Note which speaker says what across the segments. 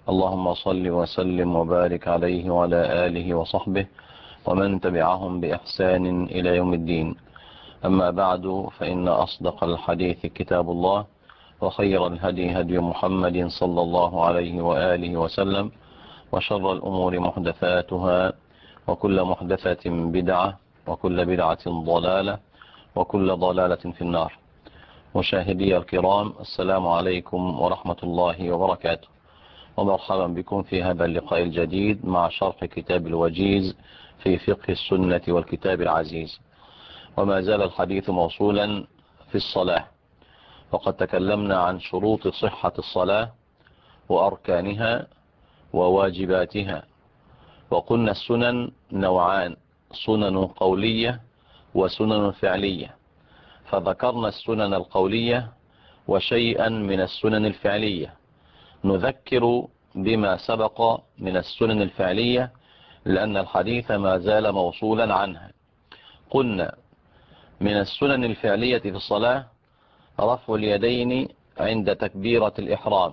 Speaker 1: اللهم صل وسلم وبارك عليه وعلى آله وصحبه ومن تبعهم بإحسان إلى يوم الدين. أما بعد، فإن أصدق الحديث كتاب الله، وخير الهدي هدي محمد صلى الله عليه وآله وسلم، وشر الأمور محدثاتها، وكل محدثة بدعة، وكل بدعة ضلالة، وكل ضلالة في النار. مشاهدي الكرام، السلام عليكم ورحمة الله وبركاته، ومرحبا بكم في هذا اللقاء الجديد مع شرح كتاب الوجيز في فقه السنة والكتاب العزيز. وما زال الحديث موصولا في الصلاة، وقد تكلمنا عن شروط صحة الصلاة وأركانها وواجباتها، وقلنا السنن نوعان: سنن قولية وسنن فعلية. فذكرنا السنن القولية وشيئا من السنن الفعلية. نذكر بما سبق من السنن الفعلية لأن الحديث ما زال موصولا عنها. قلنا من السنن الفعلية في الصلاة رفع اليدين عند تكبيرة الإحرام،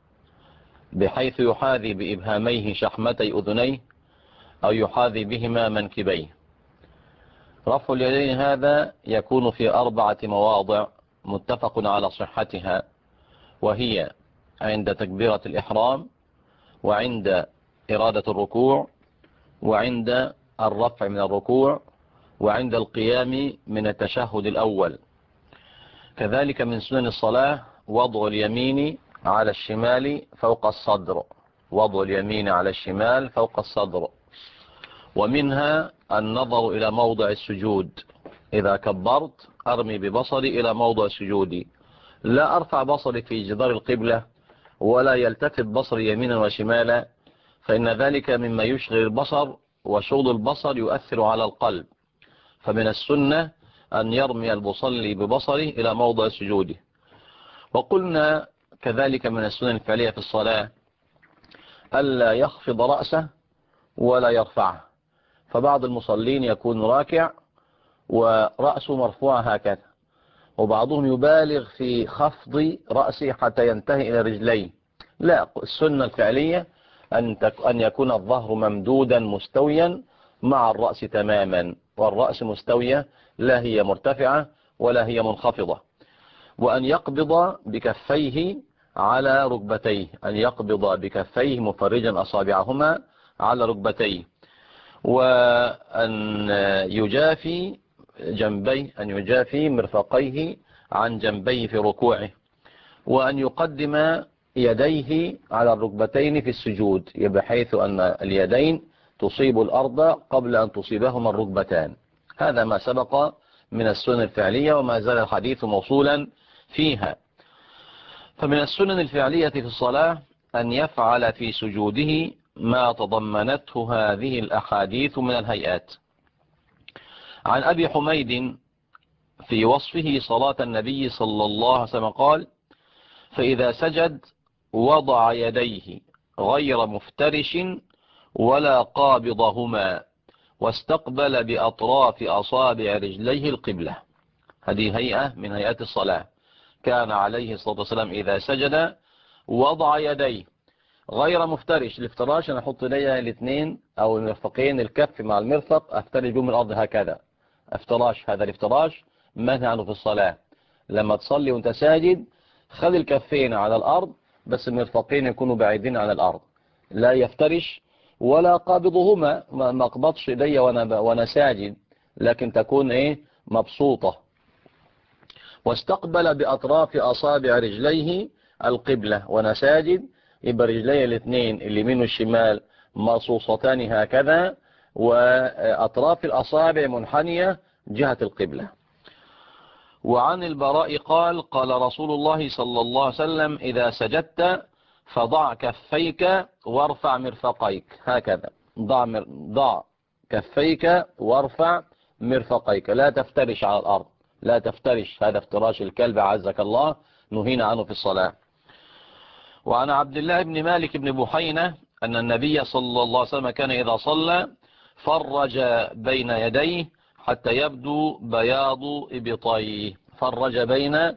Speaker 1: بحيث يحاذي بإبهاميه شحمتي أذنيه أو يحاذي بهما منكبيه. رفع اليدين هذا يكون في 4 مواضع متفق على صحتها، وهي عند تكبيرة الإحرام، وعند إرادة الركوع، وعند الرفع من الركوع، وعند القيام من التشهد الأول. كذلك من سنن الصلاة وضع اليمين على الشمال فوق الصدر، وضع اليمين على الشمال فوق الصدر. ومنها النظر إلى موضع السجود، إذا كبرت أرمي ببصري إلى موضع سجودي، لا أرفع بصري في جدار القبلة ولا يلتفت بصري يمينا وشمالا، فإن ذلك مما يشغل البصر، وشغل البصر يؤثر على القلب. فمن السنة أن يرمي المصلي ببصره إلى موضع سجوده. وقلنا كذلك من السنن الفعلية في الصلاة ألا يخفض رأسه ولا يرفعه. فبعض المصلين يكون راكع ورأسه مرفوع هكذا، وبعضهم يبالغ في خفض رأسه حتى ينتهي إلى رجليه. لا، السنة الفعلية أن يكون الظهر ممدودا مستويا مع الرأس تماما، والرأس مستوية، لا هي مرتفعة ولا هي منخفضة. وأن يقبض بكفيه على ركبتيه، أن يقبض بكفيه مفرجا أصابعهما على ركبتيه، وأن يجافي جنبيه، أن يجافي مرفقيه عن جنبيه في ركوعه، وأن يقدم يديه على الركبتين في السجود، بحيث أن اليدين تصيب الأرض قبل أن تصيبهما الركبتان. هذا ما سبق من السنن الفعلية، وما زال الحديث موصولا فيها. فمن السنن الفعلية في الصلاة أن يفعل في سجوده ما تضمنته هذه الأحاديث من الهيئات. عن أبي حميد في وصفه صلاة النبي صلى الله عليه وسلم قال: فإذا سجد وضع يديه غير مفترش ولا قابضهما، واستقبل بأطراف أصابع رجليه القبلة. هذه هيئة من هيئات الصلاة. كان عليه الصلاة والسلام إذا سجد وضع يديه غير مفترش. الافتراش أنا أحط لي الاثنين أو المرفقين، الكف مع المرفق، أفترش بهم الأرض هكذا، افتراش. هذا الافتراش منهي عنه في الصلاة. لما تصلي وانت ساجد خلي الكفين على الأرض، بس المرفقين يكونوا بعيدين عن الأرض، لا يفترش ولا قابضهما. ما اقبضش ايدي وانا ساجد، لكن تكون مبسوطة. واستقبل بأطراف أصابع رجليه القبلة، وانا ساجد يبقى رجلي الاثنين اليمين والشمال مرصوصتان هكذا، وأطراف الأصابع منحنية جهة القبلة. وعن البراء قال: قال رسول الله صلى الله عليه وسلم: إذا سجدت فضع كفيك وارفع مرفقيك. هكذا ضع كفيك وارفع مرفقيك، لا تفترش على الأرض، لا تفترش. هذا افتراش الكلب عزك الله، نهينا عنه في الصلاة. وعن عبد الله بن مالك بن بحينة أن النبي صلى الله عليه وسلم كان إذا صلى فرج بين يديه حتى يبدو بياض إبطيه. فرج بين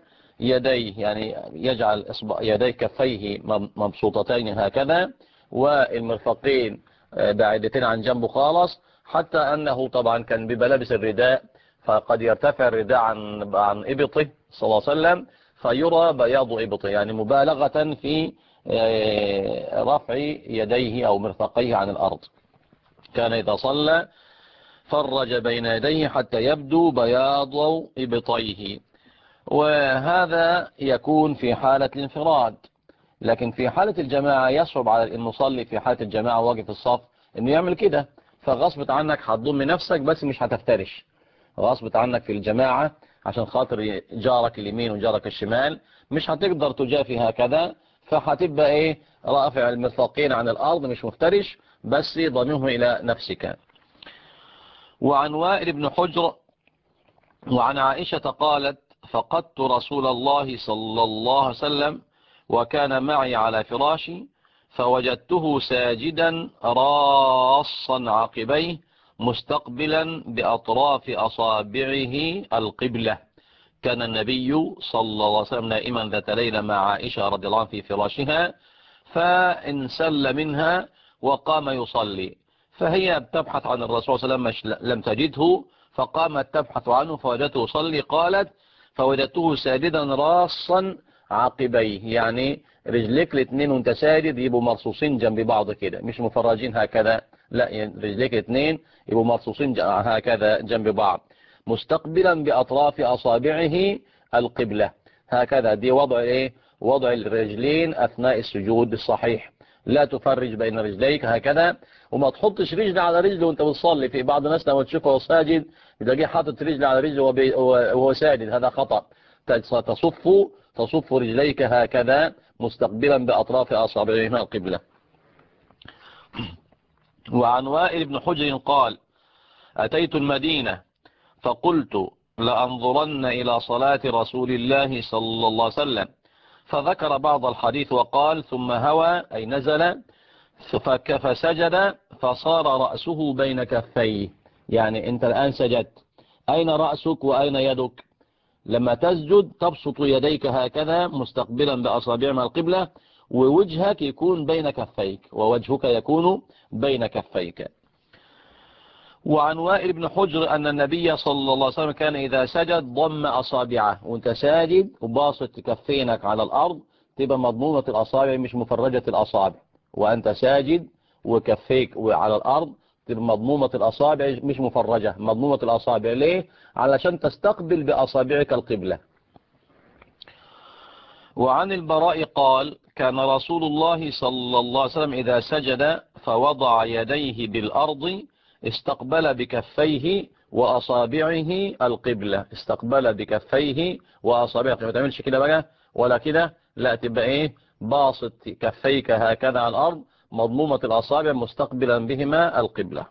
Speaker 1: يديه، يعني يجعل يديه كفيه مبسوطتين هكذا، والمرفقين بعيدتين عن جنبه خالص، حتى أنه طبعا كان بيبقى لابس الرداء، فقد يرتفع الرداء عن إبطه صلى الله عليه وسلم فيرى بياض إبطه، يعني مبالغة في رفع يديه أو مرفقيه عن الأرض. كان إذا صلى فرج بين يديه حتى يبدو بياض إبطيه، وهذا يكون في حالة الانفراد. لكن في حالة الجماعة يصعب على المصلي في حالة الجماعة واقف الصف انه يعمل كده، فغصبت عنك هتضم نفسك بس مش هتفترش، غصبت عنك في الجماعة عشان خاطر جارك اليمين وجارك الشمال مش هتقدر تجافي هكذا، فهتبقى ايه رافع المرفقين عن الارض مش مفترش بس ضمهم الى نفسك. وعن وائل بن حجر وعن عائشة قالت فقدت رسول الله صلى الله عليه وسلم وكان معي على فراشي فوجدته ساجدا راصا عقبيه مستقبلا بأطراف أصابعه القبلة. كان النبي صلى الله عليه وسلم نائما ذات ليلة مع عائشة رضي الله عنها في فراشها فانسل منها وقام يصلي، فهي بتبحث عن الرسول صلى الله عليه وسلم لم تجده فقامت تبحث عنه فوجدته يصلي. قالت فوجدته ساجدا راصا عقبيه، يعني رجليك الاثنين وانت ساجد يبقوا مرصوصين جنب بعض كده مش مفرجين هكذا، لا يعني رجليك الاثنين يبقوا مرصوصين هكذا جنب بعض مستقبلا بأطراف أصابعه القبلة هكذا. دي وضع ايه؟ وضع الرجلين أثناء السجود الصحيح، لا تفرج بين رجليك هكذا، وما تحطش رجل على رجل وانت بتصلي. في بعض الناس لما تشوفه ساجد تلاقيه حاطط رجل على رجل وهو ساجد، هذا خطأ. تصف رجليك هكذا مستقبلا بأطراف أصابعهما القبلة. وعن وائل بن حجر قال أتيت المدينة فقلت لأنظرن إلى صلاة رسول الله صلى الله عليه وسلم، فذكر بعض الحديث وقال ثم هوى أي نزل فسجد فصار رأسه بين كفيه. يعني أنت الآن سجدت، أين رأسك وأين يدك؟ لما تسجد تبسط يديك هكذا مستقبلا بأصابعهما القبلة، ووجهك يكون بين كفيك ووجهك يكون بين كفيك. وعن وائل بن حجر أن النبي صلى الله عليه وسلم كان إذا سجد ضم أصابعه، وانت ساجد وباسط كفينك على الأرض تبقى مضمومة الأصابع مش مفرجة الأصابع، وأنت ساجد وكفيك وعلى الأرض تبقى مضمومة الأصابع مش مفرجة، مضمومة الأصابع. ليه؟ علشان تستقبل بأصابعك القبلة. وعن البراء قال كان رسول الله صلى الله عليه وسلم إذا سجد فوضع يديه بالأرض استقبل بكفيه وأصابعه القبلة، استقبل بكفيه وأصابعه. ما تعملش كده بقى ولا كده، لا تبقى ايه باسط كفيك هكذا على الأرض مضمومة الأصابع مستقبلا بهما القبلة.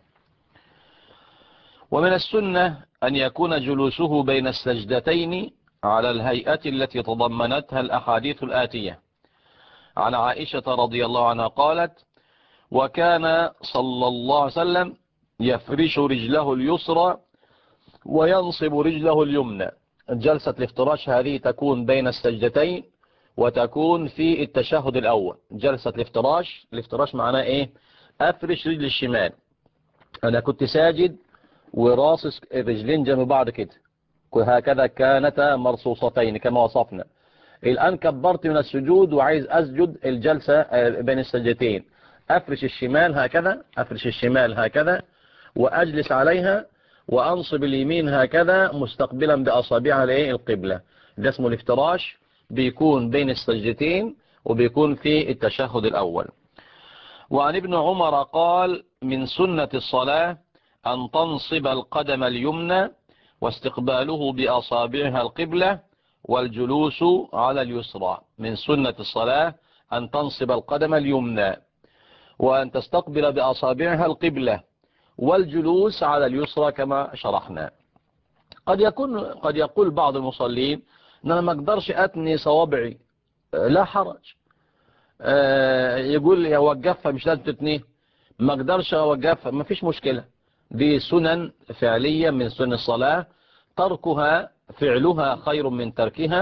Speaker 1: ومن السنة أن يكون جلوسه بين السجدتين على الهيئة التي تضمنتها الأحاديث الآتية. عن عائشة رضي الله عنها قالت وكان صلى الله عليه وسلم يفرش رجله اليسرى وينصب رجله اليمنى. جلسة الافتراش هذه تكون بين السجدتين وتكون في التشهد الأول. جلسة الافتراش معناه ايه؟ افرش رجل الشمال، انا كنت ساجد وراصص الرجلين جنب بعض كده هكذا كانتا مرصوصتين كما وصفنا. الآن كبرت من السجود وعايز أسجد الجلسة بين السجدتين، أفرش الشمال هكذا وأجلس عليها وأنصب اليمين هكذا مستقبلا بأصابعها القبلة. ده اسمه الافتراش، بيكون بين السجدتين وبيكون في التشهد الأول. وعن ابن عمر قال من سنة الصلاة أن تنصب القدم اليمنى واستقباله بأصابعها القبلة والجلوس على اليسرى. من سنة الصلاة أن تنصب القدم اليمنى وأن تستقبل بأصابعها القبلة والجلوس على اليسرى كما شرحنا. قد يقول بعض المصلين أن أنا ما أقدرش أتني صوابعي، لا حرج. يقول لي أوقفها مش لازم تتنيه، ما أقدرش أوقفها ما فيش مشكلة. دي سنن فعلية من سنن الصلاة، فعلها خير من تركها،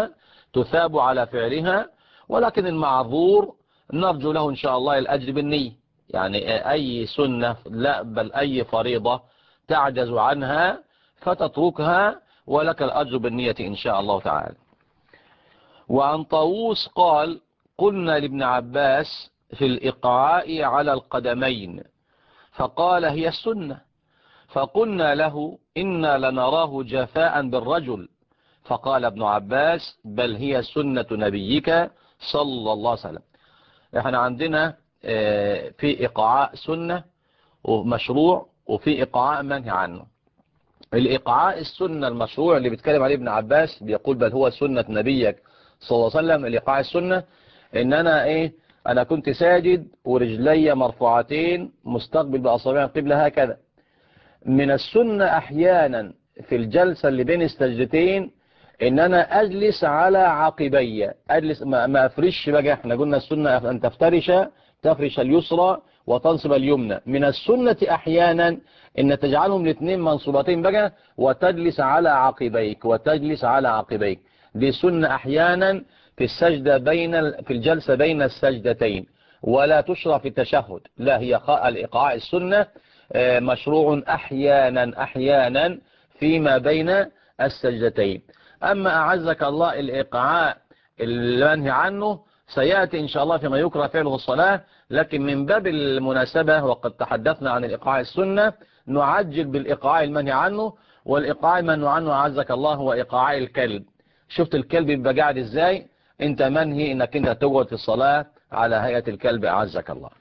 Speaker 1: تثاب على فعلها، ولكن المعذور نرجو له إن شاء الله الأجر بالنية. يعني أي سنة لا بل أي فريضة تعجز عنها فتتركها ولك الأجر بالنية إن شاء الله تعالى. وعن طاووس قال: قلنا لابن عباس في الإقعاء على القدمين، فقال: هي السنة. فقلنا له: إنا لنراه جفاء بالرجل. فقال ابن عباس: بل هي سنة نبيك صلى الله عليه وسلم. احنا عندنا في إقعاء سنة ومشروع، وفي إقعاء منهي عنه. الإقعاء السنة المشروع اللي بيتكلم عليه ابن عباس بيقول: بل هو سنة نبيك صلى الله عليه وسلم. الإقعاء السنة إن أنا كنت ساجد ورجلي مرفوعتين مستقبل بأصابع القبلة هكذا. من السنة أحيانا في الجلسة اللي بين السجدتين إن أنا أجلس على عقبي، أجلس ما أفرش بقى. احنا قلنا السنة أن تفرش اليسرى وتنصب اليمنى. من السنة أحيانا إن تجعلهم الاثنين منصوبتين بقى وتجلس على عقبيك. دي سنة أحيانا في في الجلسة بين السجدتين، ولا تشرع في التشهد. لا، هي الإقعاء السنة مشروع أحيانا فيما بين السجدتين. أما أعزك الله الإقعاء المنهي عنه سيأتي إن شاء الله فيما يكره فعله الصلاة، لكن من باب المناسبة وقد تحدثنا عن الإقعاء السنة نعجل بالإقعاء المنهي عنه. والإقعاء المنهي عنه أعزك الله هو إقعاء الكلب. شفت الكلب يبقى قاعد إزاي؟ أنت منهي إنك أنت تقعد في الصلاة على هيئة الكلب أعزك الله.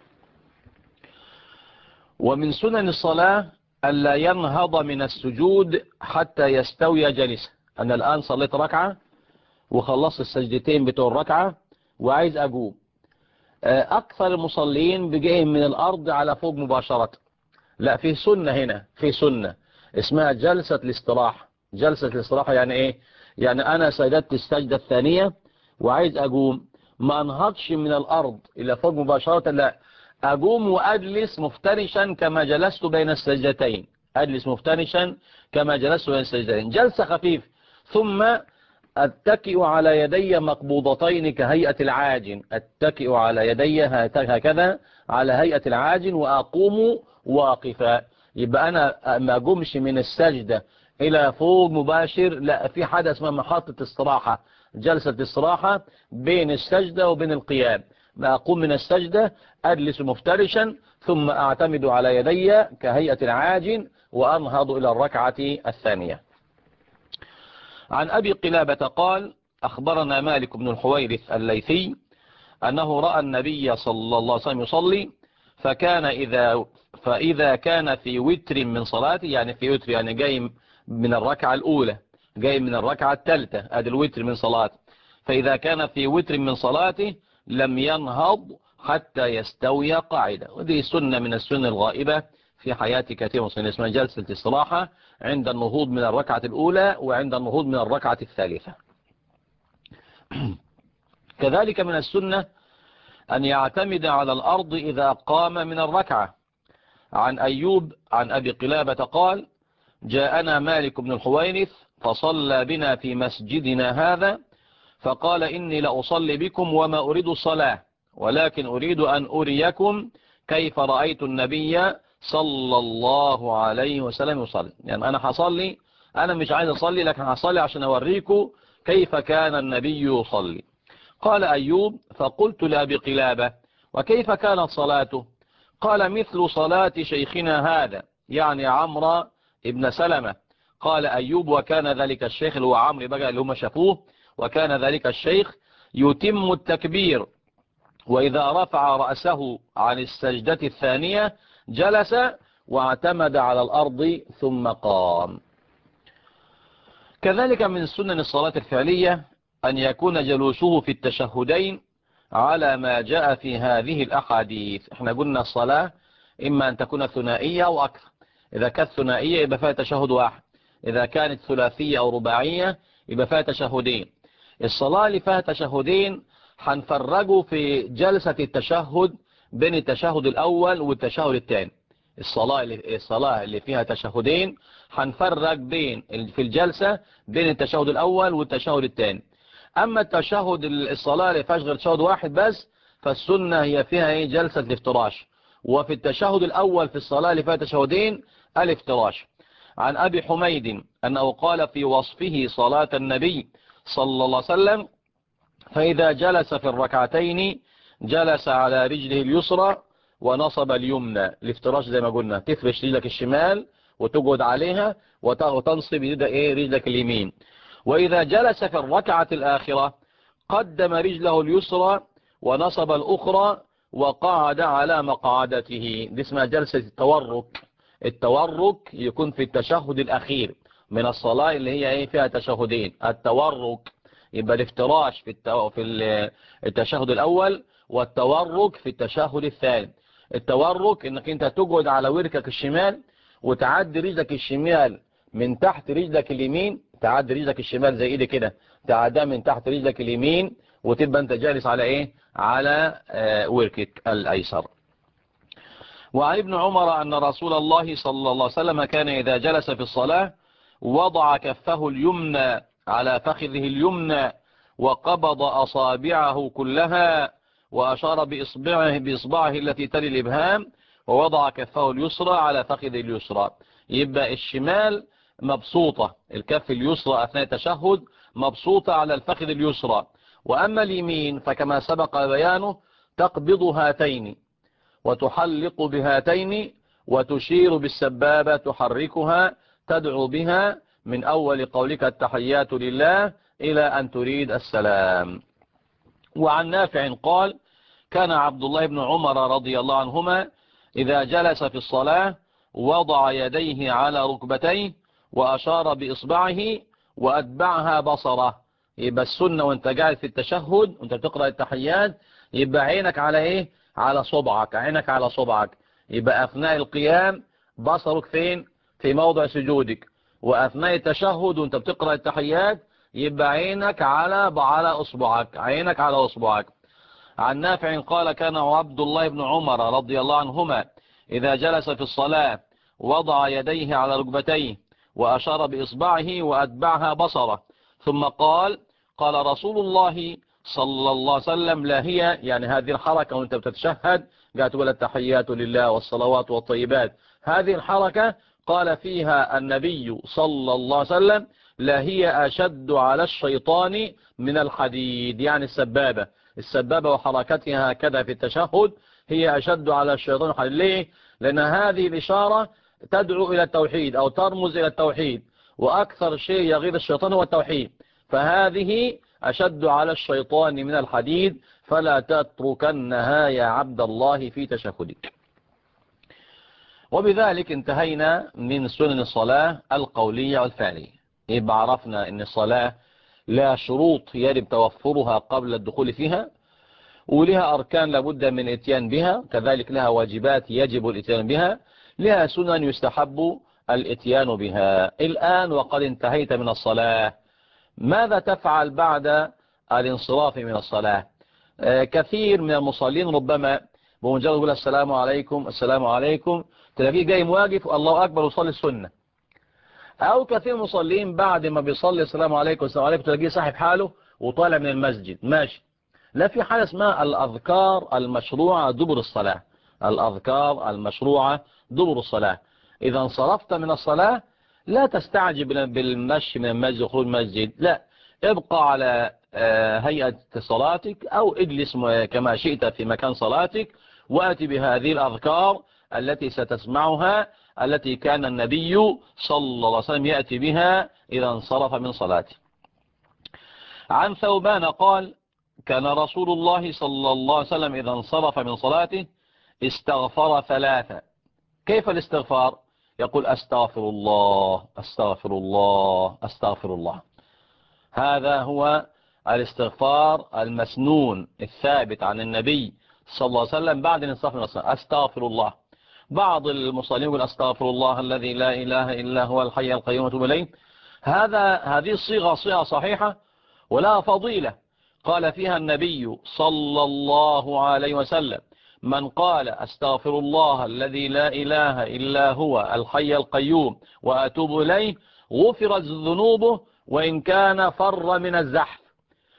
Speaker 1: ومن سنن الصلاة ألا ينهض من السجود حتى يستوي جالسا. أنا الآن صليت ركعة وخلصت السجدتين بتوع الركعة وعايز أقوم. أكثر المصلين بيجيهم من الأرض على فوق مباشرة. لا، في سنة هنا، في سنة اسمها جلسة الاستراحة. جلسة الاستراحة يعني إيه؟ يعني أنا سجدت السجدة الثانية وعايز أقوم، ما أنهضش من الأرض إلى فوق مباشرة، لا، أقوم وأجلس مفترشا كما جلست بين السجدتين. أجلس مفترشا كما جلست بين السجدتين، جلسة خفيف، ثم أتكئ على يدي مقبوضتين كهيئة العاجن. أتكئ على يدي هكذا على هيئة العاجن وأقوم واقفا. يبقى أنا ما أقومش من السجدة إلى فوق مباشر، لا، في حاجة اسمها محطة استراحة، جلسة استراحة بين السجدة وبين القيام. ما أقوم من السجدة أجلس مفترشا ثم أعتمد على يدي كهيئة العاجن وأنهض إلى الركعة الثانية. عن أبي قلابة قال: أخبرنا مالك بن الحويرث الليثي أنه رأى النبي صلى الله عليه وسلم يصلي، فإذا كان في وتر من صلاته، يعني في وتر يعني جاي من الركعة الأولى جاي من الركعة الثالثة، أدي الوتر من صلاته، فإذا كان في وتر من صلاته لم ينهض حتى يستوي قاعدة. ودي سنة من السنن الغائبة في حياة كثير من المسلمين، اسمها جلسة الاستراحة عند النهوض من الركعة الأولى وعند النهوض من الركعة الثالثة. كذلك من السنة أن يعتمد على الأرض إذا قام من الركعة. عن أيوب عن أبي قلابة قال: جاءنا مالك بن الحويرث فصلى بنا في مسجدنا هذا، فقال: إني لأصلي بكم وما أريد الصلاة، ولكن أريد أن أريكم كيف رأيت النبي صلى الله عليه وسلم يصلي. يعني أنا هصلي، أنا مش عايز أصلي، لكن هصلي عشان أوريكم كيف كان النبي يصلي. قال أيوب: فقلت لأبي قلابة: وكيف كانت صلاته؟ قال: مثل صلاة شيخنا هذا، يعني عمرو ابن سلمة. قال أيوب: وكان ذلك الشيخ اللي هو عمرو بقى اللي هم شافوه، وكان ذلك الشيخ يتم التكبير، وإذا رفع رأسه عن السجدة الثانية جلس واعتمد على الأرض ثم قام. كذلك من سنن الصلاة الفعلية أن يكون جلوسه في التشهدين على ما جاء في هذه الأحاديث. احنا قلنا الصلاة إما أن تكون ثنائية أو أكثر. إذا كانت ثنائية يبقى فيها تشهد واحد، إذا كانت ثلاثية أو رباعية يبقى فيها تشهدين. الصلاة اللي فيها تشهدين هنفرجه في جلسة التشهد بين التشهد الأول والتشهد الثاني. الصلاة اللي فيها تشهدين هنفرج في الجلسة بين التشهد الأول والتشهد الثاني. أما التشهد الصلاة اللي فيهاش غير تشهد واحد بس، فالسنة هي فيها جلسة الافتراش. وفي التشهد الأول في الصلاة اللي فيها تشهدين الافتراش. عن أبي حميد أنه قال في وصفه صلاة النبي صلى الله عليه وسلم: فإذا جلس في الركعتين جلس على رجله اليسرى ونصب اليمنى. الافتراش زي ما قلنا تفرش رجلك الشمال وتقعد عليها وتنصب رجلك اليمين. وإذا جلس في الركعة الآخرة قدم رجله اليسرى ونصب الأخرى وقعد على مقعدته. دي اسمها جلسة التورك. التورك يكون في التشهد الأخير من الصلاة اللي هي فيها تشهدين. التورك يبقى الافتراش في التشهد الأول، والتورك في التشهد الثاني. التورك انك انت تقعد على وركك الشمال وتعدي رجلك الشمال من تحت رجلك اليمين، تعدي رجلك الشمال زي ايدي كده، تعدى من تحت رجلك اليمين وتبقى انت جالس على على وركك الايسر. وعن ابن عمر أن رسول الله صلى الله عليه وسلم كان إذا جلس في الصلاة وضع كفه اليمنى على فخذه اليمنى وقبض أصابعه كلها وأشار بإصبعه التي تلي الإبهام ووضع كفه اليسرى على فخذه اليسرى. يبقى الشمال مبسوطة، الكف اليسرى أثناء التشهد مبسوطة على الفخذ اليسرى. وأما اليمين فكما سبق بيانه تقبض هاتين وتحلق بهاتين وتشير بالسبابة تحركها تدعو بها من أول قولك التحيات لله إلى أن تريد السلام. وعن نافع قال: كان عبد الله بن عمر رضي الله عنهما إذا جلس في الصلاة وضع يديه على ركبتيه وأشار بإصبعه وأتبعها بصره. يبقى السنة وانت قاعد في التشهد وانت تقرأ التحيات يبقى عينك على على صبعك، عينك على صبعك. يبقى أثناء القيام بصرك فين؟ في موضع سجودك. وأثناء التشهد وانت بتقرأ التحيات يبقى عينك على أصبعك، عينك على أصبعك. عن نافع قال: كان عبد الله بن عمر رضي الله عنهما إذا جلس في الصلاة وضع يديه على ركبتيه وأشار بإصبعه وأتبعها بصره ثم قال: قال رسول الله صلى الله عليه وسلم: لا هي، يعني هذه الحركة وانت بتتشهد قاعد تقول التحيات لله والصلوات والطيبات، هذه الحركة قال فيها النبي صلى الله عليه وسلم: لا هي أشد على الشيطان من الحديد. يعني السبابة وحركتها هكذا في التشهد هي أشد على الشيطان الحديد. ليه؟ لأن هذه الإشارة تدعو إلى التوحيد أو ترمز إلى التوحيد، وأكثر شيء يغيظ الشيطان هو التوحيد، فهذه أشد على الشيطان من الحديد فلا تتركنها يا عبد الله في تشهدك. وبذلك انتهينا من سنن الصلاة القولية والفعلية. يبقى عرفنا أن الصلاة لها شروط يجب توفرها قبل الدخول فيها، ولها أركان لابد من الاتيان بها، كذلك لها واجبات يجب الاتيان بها، لها سنن يستحب الاتيان بها. الآن وقد انتهيت من الصلاة، ماذا تفعل بعد الانصراف من الصلاة؟ كثير من المصلين ربما بمجرد يقول السلام عليكم السلام عليكم تلاقيه جاي مواقف الله أكبر وصلي السنة. أو كثير من المصلين بعد ما بيصلي السلام عليكم السلام عليكم تلاقيه صاحب حاله وطالع من المسجد ماشي. لا، في حاجة اسمها الأذكار المشروعة دبر الصلاة. الأذكار المشروعة دبر الصلاة. إذا انصرفت من الصلاة لا تستعجب بالمشي من المسجد وخروج المسجد، لا، ابقى على هيئة صلاتك أو اجلس كما شئت في مكان صلاتك وأتي بهذه الأذكار التي ستسمعها التي كان النبي صلى الله عليه وسلم يأتي بها إذا انصرف من صلاته. عن ثوبان قال: كان رسول الله صلى الله عليه وسلم إذا انصرف من صلاته استغفر ثلاثة. كيف الاستغفار؟ يقول: أستغفر الله أستغفر الله أستغفر الله. هذا هو الاستغفار المسنون الثابت عن النبي صلى الله عليه وسلم بعد الانصراف من الصلاة. أستغفر الله. بعض المصلين يقول: أستغفر الله الذي لا إله إلا هو الحي القيوم وأتوب إليه. هذه الصيغة صيغة صحيحة ولا فضيلة قال فيها النبي صلى الله عليه وسلم: من قال أستغفر الله الذي لا إله إلا هو الحي القيوم وأتوب إليه غفرت ذنوبه وإن كان فر من الزحف.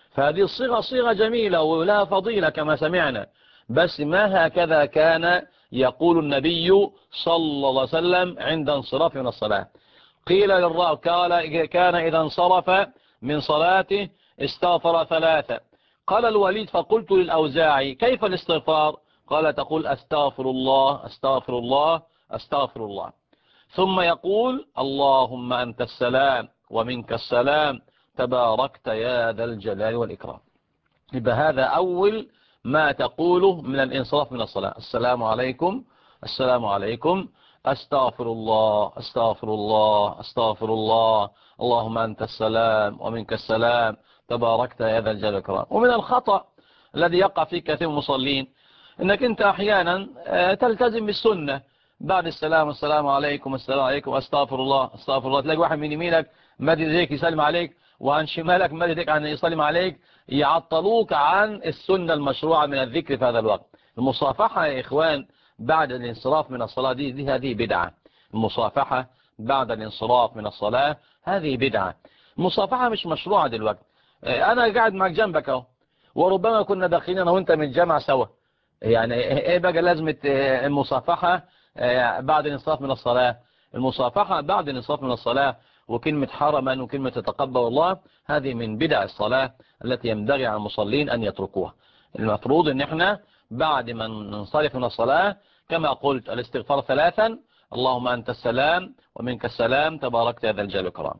Speaker 1: فهذه الصيغة صيغة جميلة ولها فضيلة كما سمعنا، بس ما هكذا كان يقول النبي صلى الله عليه وسلم عند انصراف من الصلاة. قيل للراوي قال كان إذا انصرف من صلاته استغفر ثلاثة. قال الوليد فقلت للأوزاعي كيف الاستغفار؟ قال تقول أستغفر الله أستغفر الله أستغفر الله، ثم يقول اللهم أنت السلام ومنك السلام تباركت يا ذا الجلال والإكرام. يبقى هذا أول ما تقوله من الانصراف من الصلاة، السلام عليكم السلام عليكم أستغفر الله أستغفر الله أستغفر الله اللهم أنت السلام ومنك السلام تباركت يا ذا الجلال والإكرام. ومن الخطأ الذي يقع فيه كثير من المصلين انك انت احيانا تلتزم بالسنة، بعد السلام السلام عليكم السلام عليكم استغفر الله استغفر الله، تلاقي واحد من يمينك مد يديك يسلم عليك، وعن شمالك مد يديك عن يسلم عليك، يعطلوك عن السنة المشروعة من الذكر في هذا الوقت. المصافحة يا إخوان بعد الانصراف من الصلاة دي هذه بدعة. المصافحة بعد الانصراف من الصلاة هذه بدعة. المصافحة مش مشروعة دلوقتي. أنا قاعد معك جنبك اهو، وربما كنا داخلين أنا وأنت من الجامعة سوا، يعني إيه بقى لازمة المصافحة بعد الانصراف من الصلاة؟ المصافحة بعد الانصراف من الصلاة وكلمة حرما وكلمة تتقبل الله هذه من بدع الصلاة التي ينبغي على المصلين أن يتركوها. المفروض أن احنا بعد ما ننصرف من الصلاة كما قلت الاستغفار ثلاثا، اللهم أنت السلام ومنك السلام تباركت يا ذا الجلال والإكرام.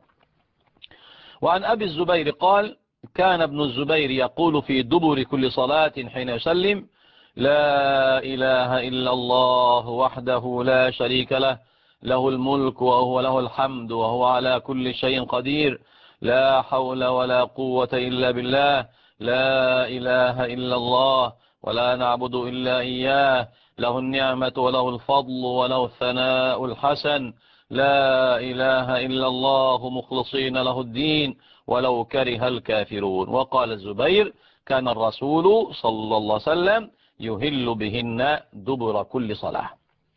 Speaker 1: وعن أبي الزبير قال كان ابن الزبير يقول في دبر كل صلاة حين يسلم لا إله إلا الله وحده لا شريك له له الملك وهو له الحمد وهو على كل شيء قدير لا حول ولا قوة إلا بالله لا إله إلا الله ولا نعبد إلا إياه له النعمة وله الفضل وله الثناء الحسن لا إله إلا الله مخلصين له الدين ولو كره الكافرون. وقال الزبير كان الرسول صلى الله عليه وسلم يهل بهن دبر كل صلاة.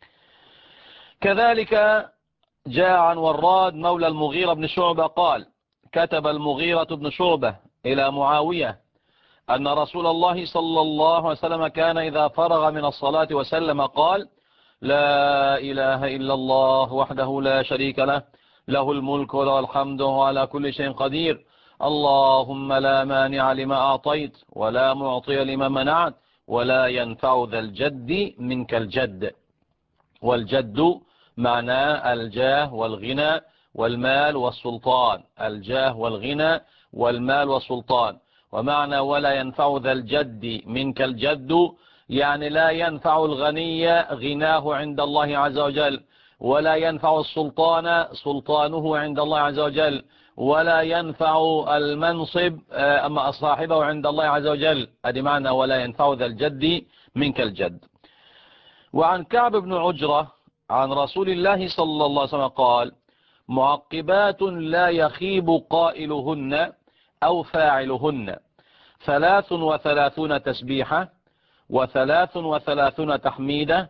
Speaker 1: كذلك جاء عن وراد مولى المغيرة بن شعبة قال كتب المغيرة بن شعبة إلى معاوية أن رسول الله صلى الله عليه وسلم كان إذا فرغ من الصلاة وسلم قال لا إله إلا الله وحده لا شريك له له الملك وله الحمد وهو على كل شيء قدير اللهم لا مانع لما أعطيت ولا معطي لما منعت ولا ينفع ذا الجد منك الجد. والجد معناه الجاه والغنى والمال والسلطان، الجاه والغنى والمال والسلطان. ومعنى ولا ينفع ذا الجد منك الجد يعني لا ينفع الغني غناه عند الله عز وجل، ولا ينفع السلطان سلطانه عند الله عز وجل، ولا ينفع المنصب أما صاحبه عند الله عز وجل. هذا معنى ولا ينفع ذا الجد منك الجد. وعن كعب بن عجرة عن رسول الله صلى الله عليه وسلم قال معقبات لا يخيب قائلهن أو فاعلهن 33 تسبيحة 33 تحميدة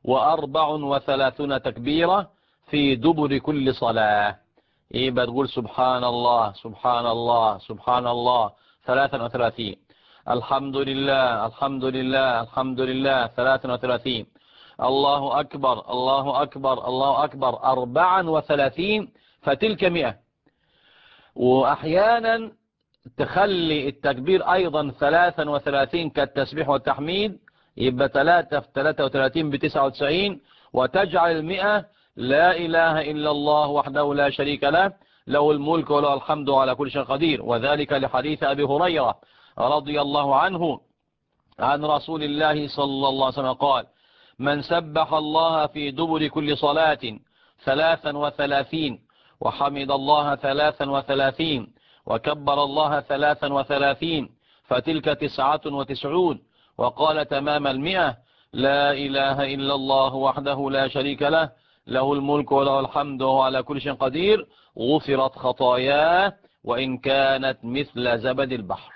Speaker 1: 34 تكبيرة في دبر كل صلاة. إيه بتقول سبحان الله سبحان الله سبحان الله 33، الحمد لله الحمد لله الحمد لله 33، الله أكبر الله أكبر الله أكبر 34، فتلك 100. وأحيانا تخلي التكبير أيضا 33 كالتسبيح والتحميد، يبقى 3 في 33 ب99، وتجعل 100 لا إله إلا الله وحده لا شريك له له الملك وله الحمد على كل شيء قدير. وذلك لحديث أبي هريرة رضي الله عنه عن رسول الله صلى الله عليه وسلم قال من سبح الله في دبر كل صلاة 33 وحمد الله 33 وكبر الله 33 فتلك 99. وقال تمام 100 لا إله إلا الله وحده لا شريك له له الملك وله الحمد وهو على كل شيء قدير غفرت خطاياه وإن كانت مثل زبد البحر.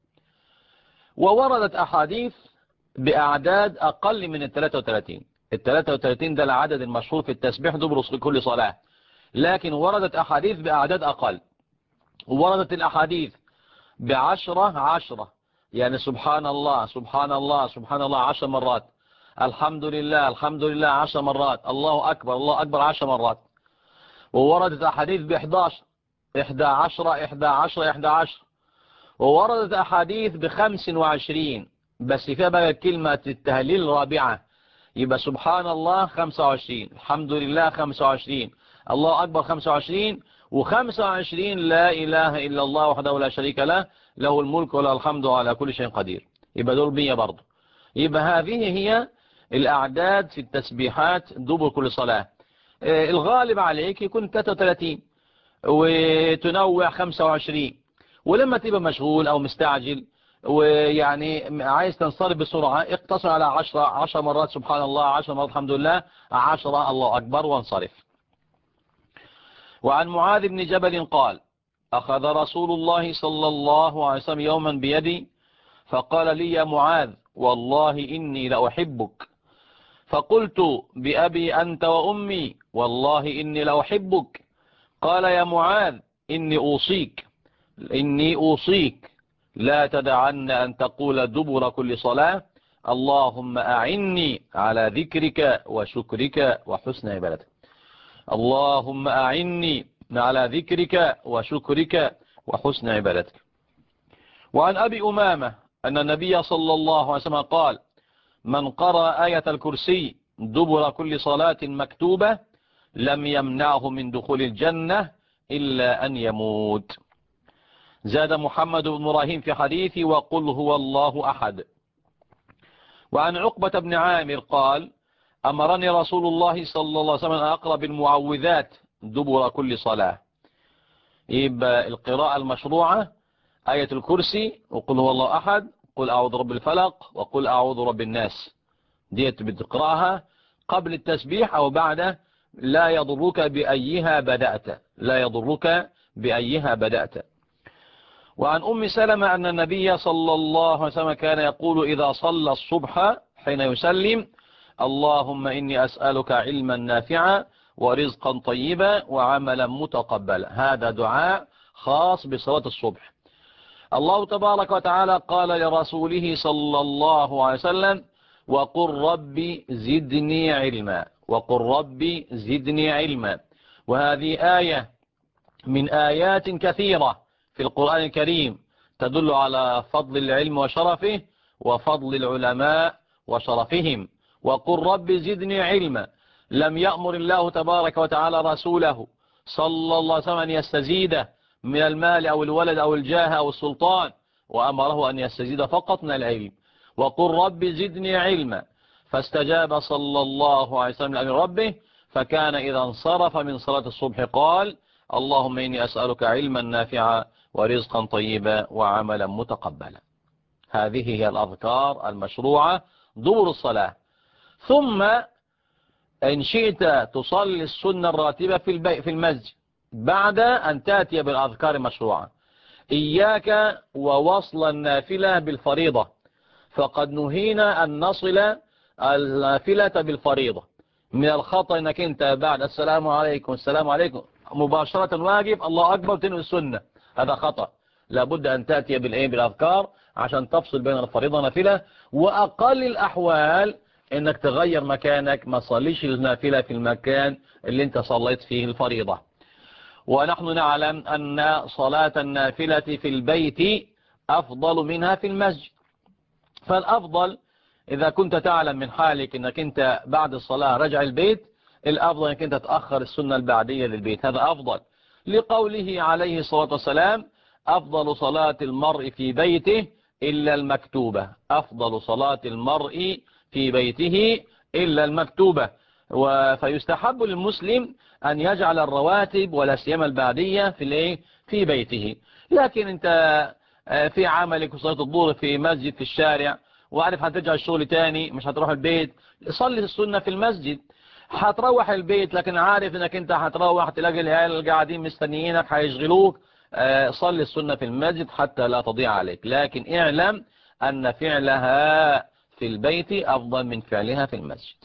Speaker 1: ووردت أحاديث بأعداد أقل من 33. 33 ده العدد المشهور في التسبيح دبر كل صلاة، لكن وردت أحاديث بأعداد أقل. ووردت الأحاديث ب10 يعني سبحان الله سبحان الله سبحان الله 10 مرات، الحمد لله الحمد لله 10 مرات، الله أكبر الله أكبر 10 مرات. ووردت أحاديث ب11، 11 11 11. ووردت أحاديث ب25، بس فيها بقى كلمة التهليل الرابعة، يبقى سبحان الله 25، الحمد لله 25، الله أكبر 25، و25 لا إله إلا الله وحده لا شريك له، له الملك وله الحمد على كل شيء قدير، يبقى دول 100 برضه. يبقى هذه هي الأعداد في التسبيحات دبر كل صلاة. الغالب عليك يكون 33 وتنوع 25. ولما تبقى مشغول أو مستعجل ويعني عايز تنصرف بسرعة، اقتصر على 10 مرات سبحان الله، 10 مرات الحمد لله، 10 الله أكبر وانصرف. وعن معاذ بن جبل قال: أخذ رسول الله صلى الله عليه وسلم يوما بيدي فقال لي: يا معاذ والله إني لأحبك. فقلت: بأبي أنت وأمي والله إني لأحبك. قال: يا معاذ إني أوصيك لا تدعن أن تقول دبر كل صلاة: اللهم أعني على ذكرك وشكرك وحسن عبادتك. اللهم أعني على ذكرك وشكرك وحسن عبادتك. وعن أبي أمامة أن النبي صلى الله عليه وسلم قال: من قرأ آية الكرسي دبر كل صلاة مكتوبة لم يمنعه من دخول الجنة إلا أن يموت. زاد محمد بن إبراهيم في حديثه: وقل هو الله أحد. وعن عقبة بن عامر قال: أمرني رسول الله صلى الله عليه وسلم أن أقرأ بالمعوذات دبر كل صلاة. يبقى القراءة المشروعة آية الكرسي وقل هو الله أحد، قل أعوذ رب الفلق، وقل أعوذ رب الناس. ديت بتقرأها قبل التسبيح أو بعده، لا يضرك بأيها بدأت، لا يضرك بأيها بدأت. وعن أم سلمة أن النبي صلى الله عليه وسلم كان يقول إذا صلى الصبح حين يسلم: اللهم إني أسألك علما نافعا ورزقا طيبا وعملا متقبلا. هذا دعاء خاص بصلاة الصبح. الله تبارك وتعالى قال لرسوله صلى الله عليه وسلم: وقل ربي زدني علما، وقل ربي زدني علما. وهذه آية من آيات كثيرة في القرآن الكريم تدل على فضل العلم وشرفه وفضل العلماء وشرفهم. وقل ربي زدني علما. لم يأمر الله تبارك وتعالى رسوله صلى الله عليه وسلم أن يستزيد من المال أو الولد أو الجاه أو السلطان، وأمره أن يستزيد فقط من العلم. وقل ربي زدني علما. فاستجاب صلى الله عليه وسلم لأمر ربه، فكان إذا انصرف من صلاة الصبح قال: اللهم إني أسألك علما نافعا ورزقا طيبا وعملا متقبلا. هذه هي الأذكار المشروعة دور الصلاة. ثم إن شئت تصلي السنة الراتبة في المسجد بعد أن تأتي بالأذكار المشروعة. إياك ووصل النافلة بالفريضة، فقد نهينا أن نصل النافلة بالفريضة. من الخطأ أنك أنت بعد السلام عليكم السلام عليكم مباشرة واجب الله أكبر تنوي السنة، هذا خطأ. لابد أن تأتي بالأذكار عشان تفصل بين الفريضة والنافلة. وأقل الأحوال أنك تغير مكانك، ما تصليش النافلة في المكان اللي أنت صليت فيه الفريضة. ونحن نعلم أن صلاة النافلة في البيت أفضل منها في المسجد. فالأفضل إذا كنت تعلم من حالك أنك أنت بعد الصلاة رجع البيت، الأفضل أنك أنت تأخر السنة البعدية للبيت، هذا أفضل. لقوله عليه الصلاة والسلام: أفضل صلاة المرء في بيته إلا المكتوبة. أفضل صلاة المرء في بيته إلا المكتوبة. فيستحب للمسلم أن يجعل الرواتب ولا سيما البعدية في بيته. لكن أنت في عملك وصلاة الظهر في مسجد في الشارع وعارف هترجع الشغل تاني مش هتروح البيت، صلي السنة في المسجد. هتروح البيت لكن عارف انك انت هتروح تلاقي العيال قاعدين مستنيينك هيشغلوك، صلي السنة في المسجد حتى لا تضيع عليك. لكن اعلم ان فعلها في البيت افضل من فعلها في المسجد.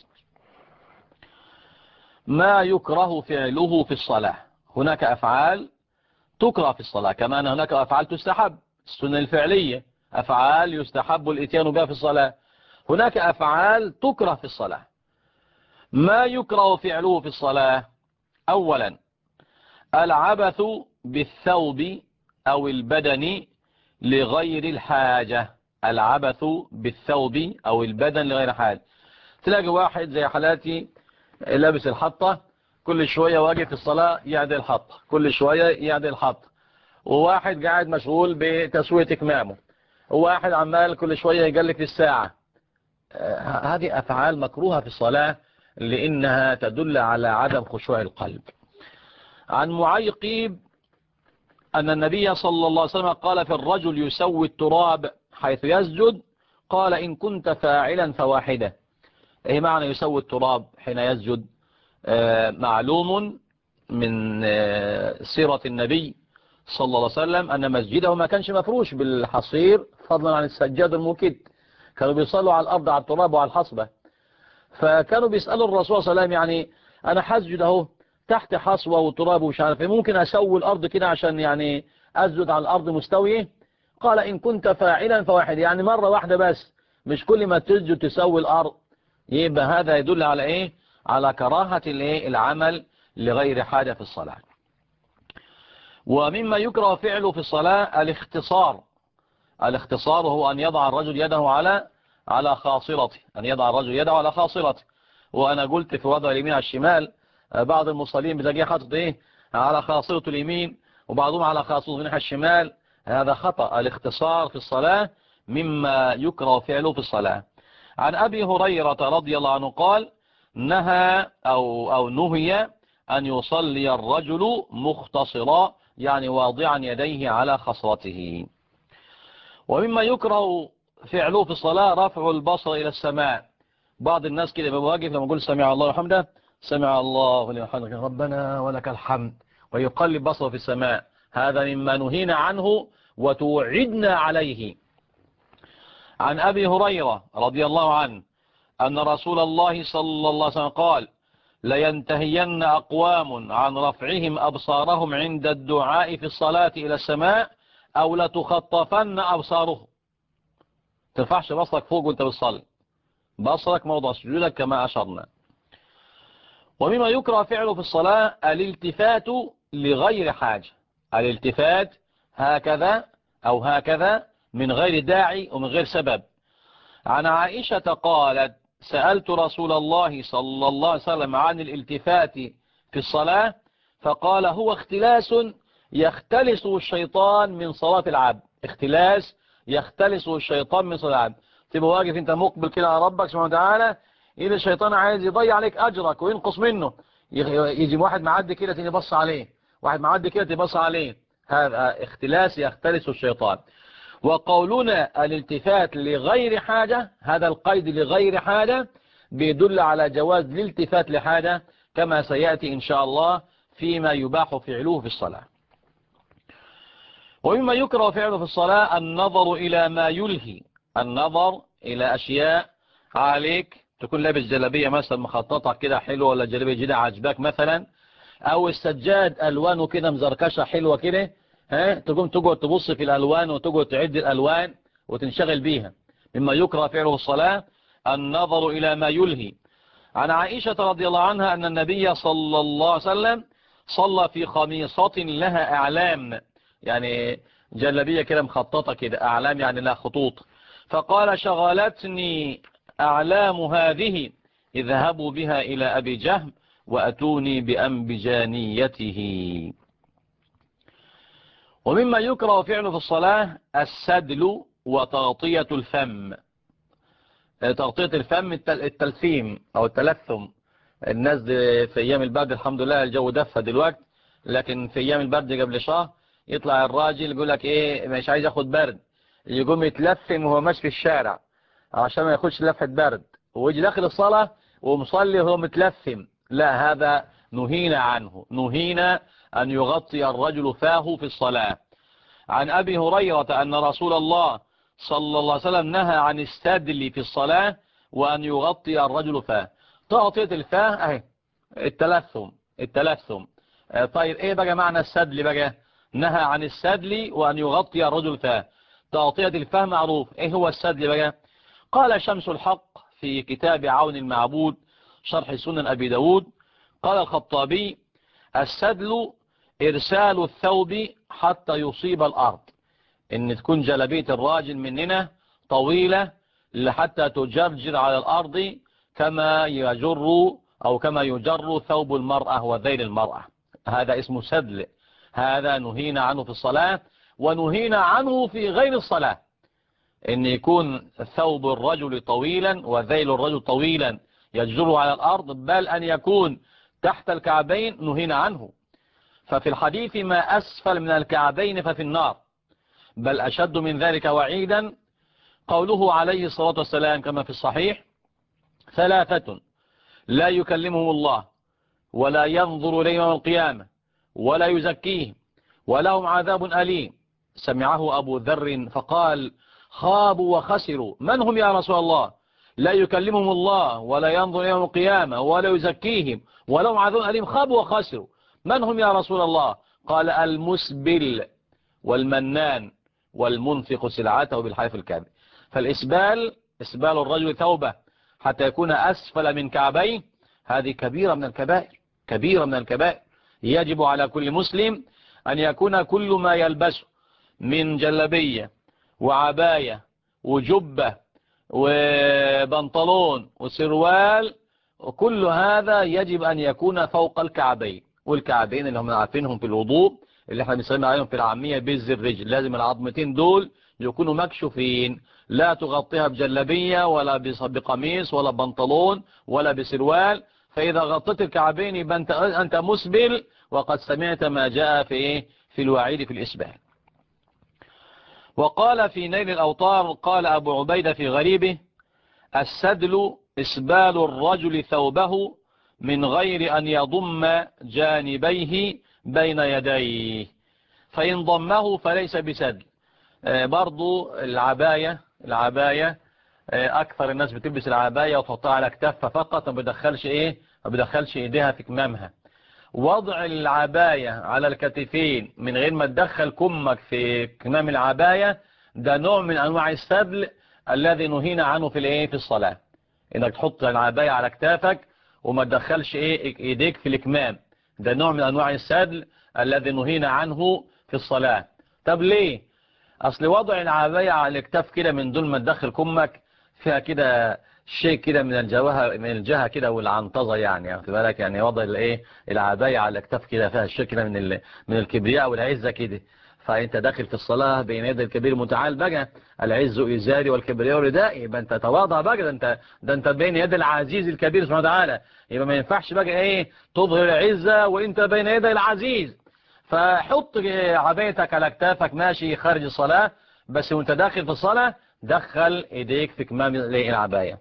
Speaker 1: ما يكره فعله في الصلاة. هناك افعال تكره في الصلاة، كمان هناك افعال تستحب. السنن الفعلية، أفعال يستحب الاتيان بها في الصلاة. هناك أفعال تكره في الصلاة. ما يكره فعله في الصلاة: أولا العبث بالثوب أو البدن لغير الحاجة. العبث بالثوب أو البدن لغير حاجة. تلاقي واحد زي حالاتي لابس الحطة، كل شوية واقف في الصلاة يعدل الحطة، كل شوية يعدل الحطة. وواحد قاعد مشغول بتسوية كمامه، وواحد عمال كل شوية يقلب في الساعة. هذه أفعال مكروهة في الصلاة لأنها تدل على عدم خشوع القلب. عن معيقيب أن النبي صلى الله عليه وسلم قال في الرجل يسوي التراب حيث يسجد، قال إن كنت فاعلا فواحدة. إيه معنى يسوي التراب حين يسجد؟ معلوم من سيرة النبي صلى الله عليه وسلم أن مسجده ما كانش مفروش بالحصير فضلا عن السجاد الموكد، كانوا بيصلوا على الأرض على التراب وعلى الحصبة. فكانوا بيسألوا الرسول صلى الله عليه وسلم يعني أنا حسجد أهو تحت حصوة وتراب ومش عارف ممكن أسوي الأرض كده عشان يعني أسجد على الأرض مستوية؟ قال إن كنت فاعلا فواحد، يعني مرة واحدة بس، مش كل ما تسجد تسوي الأرض. يبقى هذا يدل على إيه؟ على كراهة العمل لغير حاجة في الصلاة. ومما يكره فعله في الصلاة الاختصار. الاختصار هو أن يضع الرجل يده على خاصرته، أن يضع الرجل يده على خاصرته. وأنا قلت في وضع اليمين على الشمال، بعض المصلين بتلاقيه حاطط إيه على خاصرته اليمين وبعضهم على خاصرته من الشمال. هذا خطأ. الاختصار في الصلاة مما يكره فعله في الصلاة. عن أبي هريرة رضي الله عنه قال نهى أو نهي أن يصلي الرجل مختصرا، يعني واضعا يديه على خصرته. ومما يكره فعله في الصلاة رفع البصر إلى السماء. بعض الناس كده بيبقى واقف لما يقول سمع الله وحمده، سمع الله لمن حمده ربنا ولك الحمد، ويقلب بصره في السماء. هذا مما نهينا عنه وتوعدنا عليه. عن أبي هريرة رضي الله عنه أن رسول الله صلى الله عليه وسلم قال لينتهين أقوام عن رفعهم أبصارهم عند الدعاء في الصلاة إلى السماء أو لتخطفن أبصارهم. ترفعش بصرك فوق وانت بتصلي، بصرك موضع سجودك كما أشرنا. ومما يكره فعله في الصلاة الالتفات لغير حاجة. الالتفات هكذا أو هكذا من غير داعي ومن غير سبب. عن عائشة قالت سألت رسول الله صلى الله عليه وسلم عن الالتفات في الصلاة فقال هو اختلاس يختلسه الشيطان من صلاة العبد. اختلاس يختلسه الشيطان من صلاة العبد. تبقى واقف انت مقبل كده على ربك سبحانه وتعالى، إذا الشيطان عايز يضيع عليك أجرك وينقص منه، يجي واحد معدي كده تبص عليه، واحد معدي كده تبص عليه. هذا اختلاس يختلسه الشيطان. وقولنا الالتفات لغير حاجة، هذا القيد لغير حاجة بيدل على جواز الالتفات لحاجة كما سيأتي إن شاء الله فيما يباح فعله في الصلاة. ومما يكره فعله في الصلاة النظر إلى ما يلهي. النظر إلى أشياء عليك، تكون لابس جلبية مثلا مخططة كده حلوة ولا جلبية جدا عجباك مثلا، أو السجاد ألوانه كده مزركشة حلوة كده، تقوم تقعد تبص في الألوان وتقعد تعد الألوان وتنشغل بيها. مما يكره فعله الصلاة النظر إلى ما يلهي. عن عائشة رضي الله عنها أن النبي صلى الله عليه وسلم صلى في خميصة لها أعلام، يعني جلبية كده مخططة كده، أعلام يعني لها خطوط. فقال شغلتني أعلام هذه اذهبوا بها إلى أبي جهم وأتوني بأنبجانيته. ومما يكره فعله في الصلاة السدل وتغطية الفم. تغطية الفم التلثيم أو التلثم. الناس في أيام البرد الحمد لله الجو دفى دلوقتي، لكن في أيام البرد قبل شهر يطلع الراجل يقول لك إيه مش عايز ياخد برد، يقوم يتلثم وهو ماشي في الشارع عشان ما ياخدش لفحة برد، ويجي داخل الصلاة ومصلي وهو متلثم. لا، هذا نهينا عنه، نهينا أن يغطي الرجل فاه في الصلاة. عن أبي هريرة أن رسول الله صلى الله عليه وسلم نهى عن السدل في الصلاة وأن يغطي الرجل فاه. تغطية الفاه اهي التلثم. طيب ايه بقى معنى السدل بقى؟ نهى عن السدل وأن يغطي الرجل فاه. تغطية الفهم معروف. ايه هو السدل بقى؟ قال شمس الحق في كتاب عون المعبود شرح سنن أبي داود، قال الخطابي: السدل إرسال الثوب حتى يصيب الأرض، إن تكون جلبية الراجل مننا طويلة لحتى تجرجر على الأرض كما يجر أو كما يجر ثوب المرأة وذيل المرأة. هذا اسمه سدل. هذا نهينا عنه في الصلاة ونهينا عنه في غير الصلاة، إن يكون ثوب الرجل طويلا وذيل الرجل طويلا يجر على الأرض، بل أن يكون تحت الكعبين نهينا عنه. ففي الحديث: ما أسفل من الكعبين ففي النار. بل أشد من ذلك وعيدا قوله عليه الصلاة والسلام كما في الصحيح: ثلاثة لا يكلمهم الله ولا ينظر إليهم يوم القيامة ولا يزكيهم ولهم عذاب أليم. سمعه أبو ذر فقال: خابوا وخسروا. من هم يا رسول الله؟ لا يكلمهم الله ولا ينظر إليهم يوم القيامة ولا يزكيهم ولهم عذاب أليم. خابوا وخسروا. من هم يا رسول الله؟ قال: المسبل والمنان والمنفق سلعته بالحلف الكاذب. فالإسبال، إسبال الرجل ثوبه حتى يكون أسفل من كعبيه، هذه كبيرة من الكبائر، كبيرة من الكبائر. يجب على كل مسلم أن يكون كل ما يلبسه من جلبية وعباية وجبة وبنطلون وسروال، وكل هذا يجب أن يكون فوق الكعبين. والكعبين اللي هم عارفينهم في الوضوء، اللي احنا بنسمي عليهم في العامية بز الرجل، لازم العظمتين دول يكونوا مكشوفين، لا تغطيها بجلبية ولا بقميص ولا بنطلون ولا بسروال. فإذا غطيت الكعبين يبقى أنت مسبل، وقد سمعت ما جاء في الوعيد في الإسبال. وقال في نيل الأوطار، قال أبو عبيدة في غريبه: السدل إسبال الرجل ثوبه من غير أن يضم جانبيه بين يديه، فإن ضمه فليس بسدل. برضو العباية أكثر الناس بتلبس العباية وتحطها على كتافها فقط، ما بدخلش إيديها في كمامها. وضع العباية على الكتفين من غير ما تدخل كمك في كمام العباية، ده نوع من أنواع السدل الذي نهينا عنه في الصلاة. إنك تحط العباية على كتافك وما تدخلش إيديك في الكمام، ده نوع من أنواع السدل الذي نهينا عنه في الصلاة. طب ليه؟ أصل وضع العباية على الكتاف كده من دون ما تدخل كمك فيها كده شيء كده من الجهة كده والعنطزة، يعني في بالك، يعني وضع العباية على الكتاف كده فيها شيء كده من الكبرياء والعزة كده. فانت داخل في الصلاة بين يد الكبير المتعال بقى: العز إزاري والكبرياء ردائي. يبقى انت تواضع بقى، ده انت بين يد العزيز الكبير سبحانه وتعالى. يبقى ما ينفعش بقى تظهر العزة وانت بين يد العزيز. فحط عبايتك على كتافك ماشي خارج الصلاة، بس وانت داخل في الصلاة دخل ايديك في كمام العباية.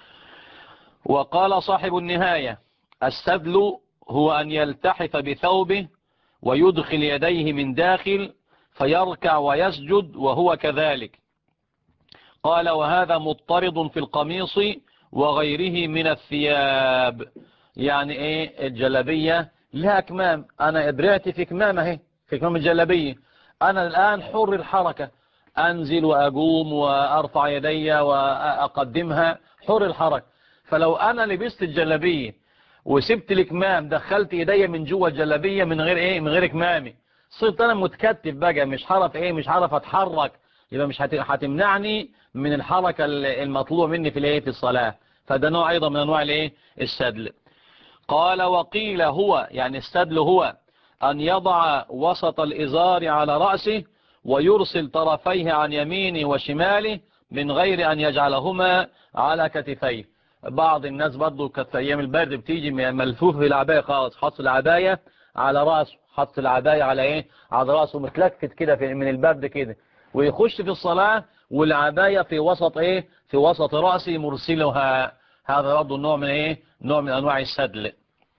Speaker 1: وقال صاحب النهاية: السدل هو أن يلتحف بثوبه ويدخل يديه من داخل فيركع ويسجد وهو كذلك. قال: وهذا مضطرد في القميص وغيره من الثياب. يعني الجلبية لها كمام، أنا إبرعت في كمامه، في كمام الجلبية. أنا الآن حر الحركة، أنزل وأقوم وأرفع يدي وأقدمها، حر الحركة. فلو أنا لبست الجلبية وسبت الكمام، دخلت يدي من جوه الجلبية من غير كمامي، صرت أنا متكتف بقى، مش عارف أتحرك. يبقى مش هتمنعني من الحركة المطلوب مني في الصلاة. فده نوع أيضا من أنواع السدل. قال: وقيل هو، يعني السدل هو أن يضع وسط الإزار على رأسه ويرسل طرفيه عن يمينه وشماله من غير أن يجعلهما على كتفيه. بعض الناس برضو كانت أيام البرد بتيجي ملفوف في العباية خالص، حط العباية على رأسه، حط العباية على رأسه متلكت كده من البرد كده، ويخش في الصلاة والعباية في وسط رأسه مرسلها. هذا برضو نوع من أنواع السدل.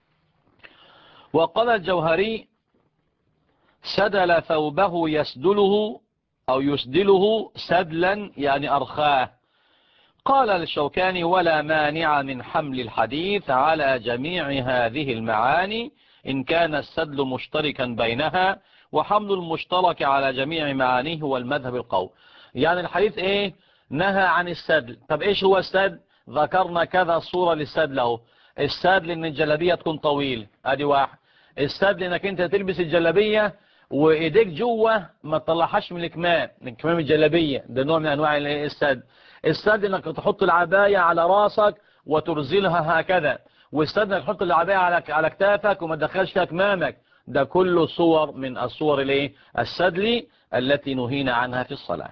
Speaker 1: وقال الجوهري: سدل ثوبه يسدله أو يسدله سدلا، يعني أرخاه. قال الشوكاني: ولا مانع من حمل الحديث على جميع هذه المعاني إن كان السدل مشتركا بينها، وحمل المشترك على جميع معانيه هو المذهب القوي. يعني الحديث ايه؟ نهى عن السدل. طب ايش هو السدل؟ ذكرنا كذا صورة للسدل اهو. السدل ان الجلابية تكون طويل، ادي واحد. السدل انك انت تلبس الجلابية وايديك جوه ما تطلعهاش من الكمام الجلابية، ده نوع من انواع السدل. السدل انك تحط العباية على راسك وترزلها هكذا، والسدل انك تحط العباية على كتافك وما تدخلش فيها كمامك. ده كله صور من الصور الايه؟ السدل التي نهينا عنها في الصلاة.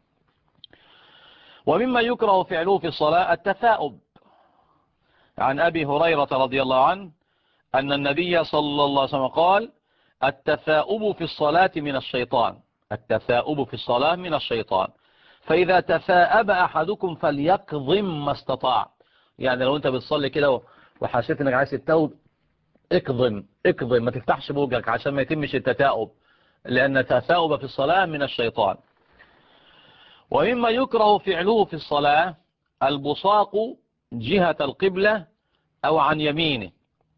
Speaker 1: ومما يكره فعله في الصلاة التثاؤب. عن أبي هريرة رضي الله عنه أن النبي صلى الله عليه وسلم قال: التثاؤب في الصلاة من الشيطان. التثاؤب في الصلاة من الشيطان، فإذا تثاءب أحدكم فليكظم ما استطاع. يعني لو أنت بتصلي كده وحسيت أنك عايز تتوب، اكظم، ما تفتحش بوجك عشان ما يتمش التثاؤب، لأن التثاؤب في الصلاة من الشيطان. ومما يكره فعله في الصلاة البصاق جهة القبلة أو عن يمينه.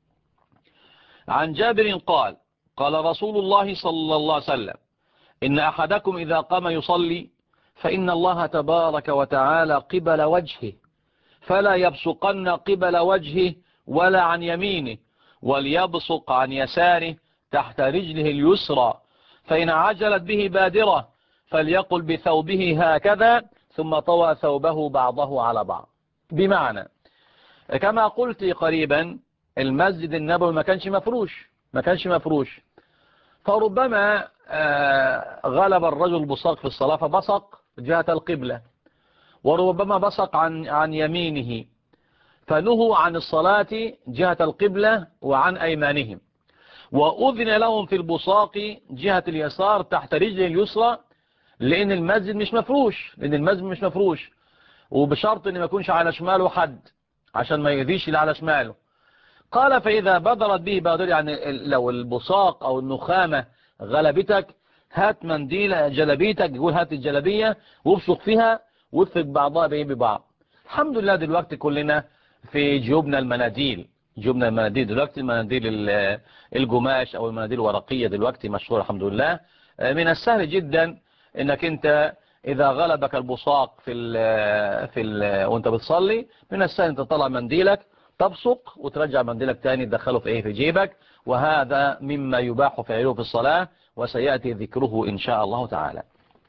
Speaker 1: عن جابر قال: قال رسول الله صلى الله عليه وسلم: إن أحدكم إذا قام يصلي فإن الله تبارك وتعالى قبل وجهه، فلا يبصقن قبل وجهه ولا عن يمينه، وليبصق عن يساره تحت رجله اليسرى، فإن عجلت به بادرة فليقل بثوبه هكذا، ثم طوى ثوبه بعضه على بعض. بمعنى كما قلت قريبا، المسجد النبوي ما كانش مفروش، فربما غلب الرجل بصاق في الصلاة فبصق جهة القبلة، وربما بصق عن يمينه، فنهوا عن الصلاة جهة القبلة وعن أيمانهم. وأذن لهم في البصاق جهة اليسار تحت رجل اليسرى، لأن المسجد مش مفروش، وبشرط أن ما يكونش على شماله حد عشان ما يذيش اللي على شماله. قال: فإذا بدرت به بادر، يعني لو البصاق أو النخامة غلبتك، هات منديل جلبيتك، يقول هات الجلبية وابصق فيها وفق بعضها ببعض. الحمد لله دلوقتي كلنا في جيوبنا المناديل دلوقتي، المناديل الجماش أو المناديل الورقية دلوقتي مشهورة الحمد لله. من السهل جدا انك انت اذا غلبك البصاق وانت بتصلي، من السهل انت تطلع منديلك تبصق وترجع منديلك تاني تدخله في جيبك، وهذا مما يباح فعله في الصلاة، وسيأتي ذكره إن شاء الله تعالى.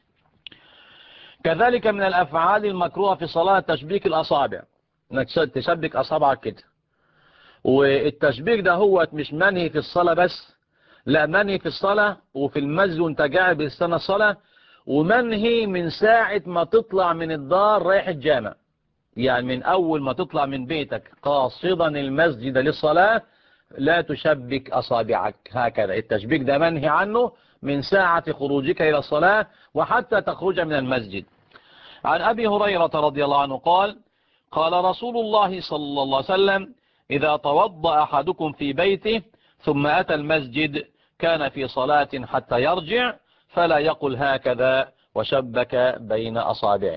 Speaker 1: كذلك من الأفعال المكروهة في الصلاة تشبيك الأصابع، انك تشبك أصابعك كده. والتشبيك ده هو مش منهي في الصلاة بس، لا، منهي في الصلاة وفي المسجد وانت قاعد بتستنى الصلاة، ومنهي من ساعة ما تطلع من الدار رايح الجامع. يعني من أول ما تطلع من بيتك قاصدا المسجد للصلاة لا تشبك أصابعك هكذا. التشبيك ده منهي عنه من ساعة خروجك إلى الصلاة وحتى تخرج من المسجد. عن أبي هريرة رضي الله عنه قال: قال رسول الله صلى الله عليه وسلم: إذا توضأ أحدكم في بيته ثم أتى المسجد كان في صلاة حتى يرجع، فلا يقل هكذا وشبك بين أصابعه.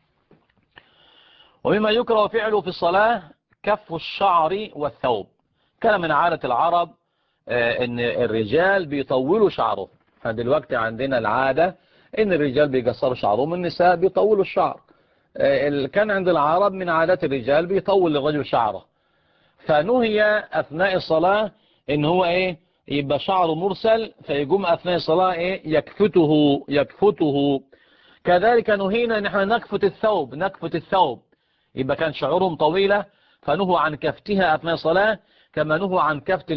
Speaker 1: ومما يكره فعله في الصلاة كف الشعر والثوب. كان من عادة العرب ان الرجال بيطولوا شعره، فدلوقتي عندنا العادة ان الرجال بيقصروا شعرهم، النساء بيطولوا الشعر. كان عند العرب من عادات الرجال بيطول الرجل شعره، فنهي أثناء الصلاة ان هو يبقى شعره مرسل، فيقوم أثناء الصلاة يكفته. كذلك نهينا ان احنا نكفت الثوب، يبقى كان شعورهم طويلة فنهوا عن كفتها أثناء الصلاة، كما نهوا عن كفت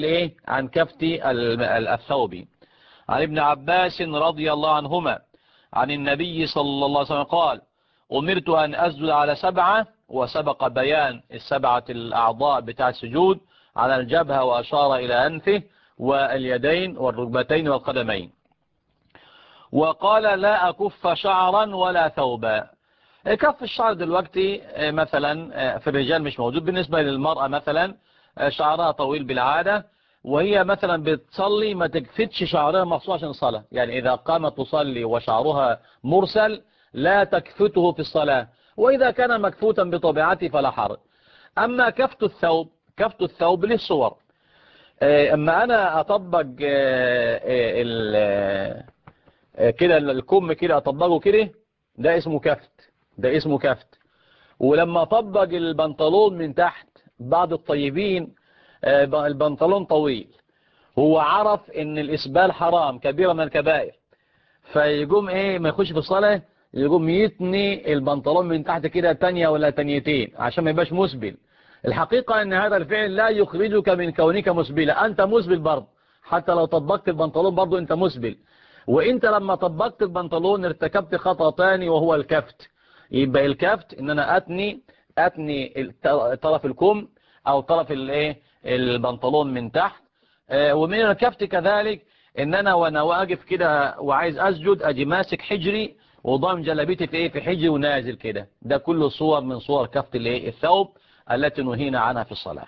Speaker 1: الثوب. عن ابن عباس رضي الله عنهما عن النبي صلى الله عليه وسلم قال: أمرت أن أسجد على 7، وسبق بيان 7 الأعضاء بتاع السجود على الجبهة، وأشار إلى أنفه واليدين والركبتين والقدمين. وقال: لا أكف شعرا ولا ثوبا. كف الشعر دلوقتي مثلا في الرجال مش موجود، بالنسبة للمرأة مثلا شعرها طويل بالعادة، وهي مثلا بتصلي ما تكفتش شعرها مخصوص عشان الصلاة. يعني إذا قامت تصلي وشعرها مرسل لا تكفته في الصلاة، وإذا كان مكفوتا بطبيعته فلا حرج. أما كفت الثوب للصور. أما أنا أطبق كده الكم كده أطبقه كده، ده اسمه كفت، ده اسمه كفت. ولما طبق البنطلون من تحت، بعض الطيبين البنطلون طويل، هو عرف ان الاسبال حرام كبيرة من الكبائر، فيقوم ايه ما يخش في الصلاة يقوم يتني البنطلون من تحت كده تانية ولا تانيتين عشان ما يبقاش مسبل. الحقيقة ان هذا الفعل لا يخرجك من كونك مسبلا، انت مسبل برضه، حتى لو طبقت البنطلون برضه انت مسبل. وانت لما طبقت البنطلون ارتكبت خطأ تاني وهو الكفت. يبقى الكفت ان انا اتني طرف الكم او طرف الايه البنطلون من تحت. ومن الكفت كذلك ان انا وانا واقف كده وعايز اسجد اجي ماسك حجري وضم جلبيتي في ايه في حجري ونازل كده. ده كله صور من صور كفت الايه الثوب التي نهينا عنها في الصلاة.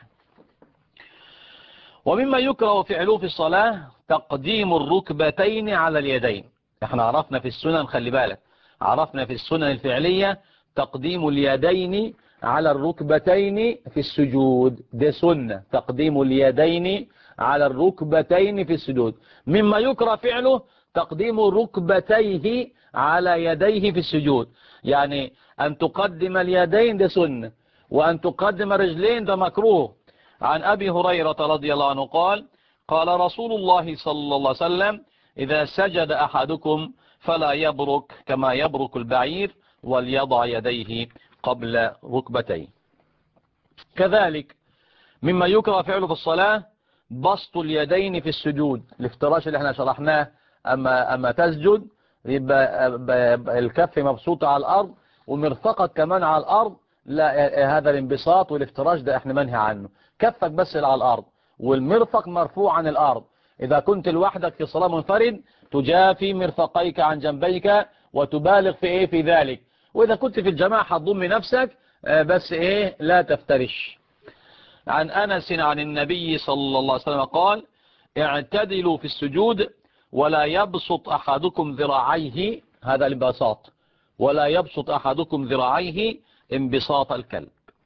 Speaker 1: ومما يكره فعله في الصلاة تقديم الركبتين على اليدين. احنا عرفنا في السنن، خلي بالك، عرفنا في السنن الفعلية تقديم اليدين على الركبتين في السجود، ده سنة، تقديم اليدين على الركبتين في السجود. مما يكره فعله تقديم ركبتيه على يديه في السجود، يعني أن تقدم اليدين ده سنة، وأن تقدم الرجلين ده مكروه. عن أبي هريرة رضي الله عنه قال قال رسول الله صلى الله عليه وسلم إذا سجد أحدكم فلا يبرك كما يبرك البعير وليضع يديه قبل ركبتيه. كذلك مما يكره فعله في الصلاة بسط اليدين في السجود، الافتراش اللي احنا شرحناه. أما تسجد يبقى الكف مبسوطة على الأرض ومرفقك كمان على الأرض، لا، هذا الانبساط والافتراش ده احنا منهي عنه. كفك بس على الأرض والمرفق مرفوع عن الأرض. إذا كنت لوحدك في صلاة منفرد تجافي مرفقيك عن جنبيك وتبالغ في ايه في ذلك. وإذا كنت في الجماعة هتضم نفسك بس ايه لا تفترش. عن أنس عن النبي صلى الله عليه وسلم قال اعتدلوا في السجود ولا يبسط أحدكم ذراعيه، هذا الانبساط، ولا يبسط أحدكم ذراعيه انبساط الكلب.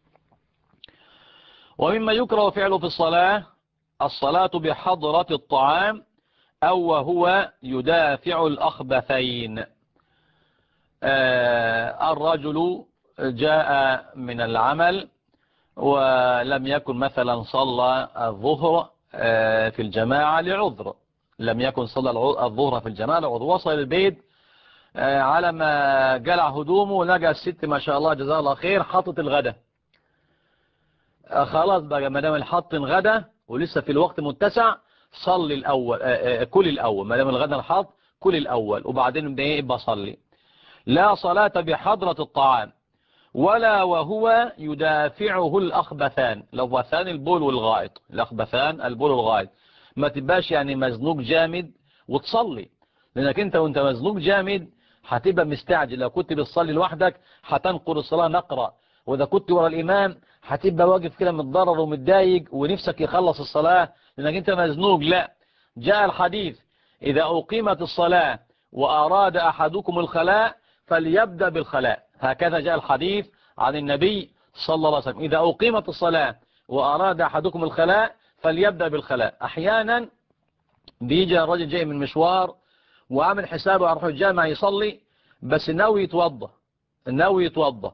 Speaker 1: ومما يكره فعله في الصلاة بحضرة الطعام أو وهو يدافع الأخبثين. الرجل جاء من العمل ولم يكن مثلا صلى الظهر في الجماعة لعذر، لم يكن صلى الظهر في الجماعة لعذر، وصل البيت على ما قلع هدومه لقى الست ما شاء الله جزاها الله خير حطت الغدا. خلاص بقى ما دام الحط غدا ولسه في الوقت متسع صلي الأول، كل الأول، ما دام الغدا الحط كل الأول وبعدين يبقى صلي. لا صلاة بحضرة الطعام ولا وهو يدافعه الأخبثان. الأخبثان البول والغائط، الأخبثان البول والغائط. ما تبقاش يعني مزنوق جامد وتصلي، لأنك انت وانت مزنوق جامد هتبقى مستعجل. لو كنت بتصلي لوحدك هتنقر الصلاة نقرة، وإذا كنت ورا الإمام هتبقى واقف كده متضرر ومتضايق ونفسك يخلص الصلاة لأنك انت مزنوق. لا، جاء الحديث إذا أقيمت الصلاة وأراد أحدكم الخلاء فليبدأ بالخلاء، هكذا جاء الحديث عن النبي صلى الله عليه وسلم. إذا أقيمت الصلاة وأراد أحدكم الخلاء فليبدأ بالخلاء. أحيانا بيجي الرجل جاي من مشوار وعامل حسابه يروح الجامع يصلي بس ناوي يتوضا،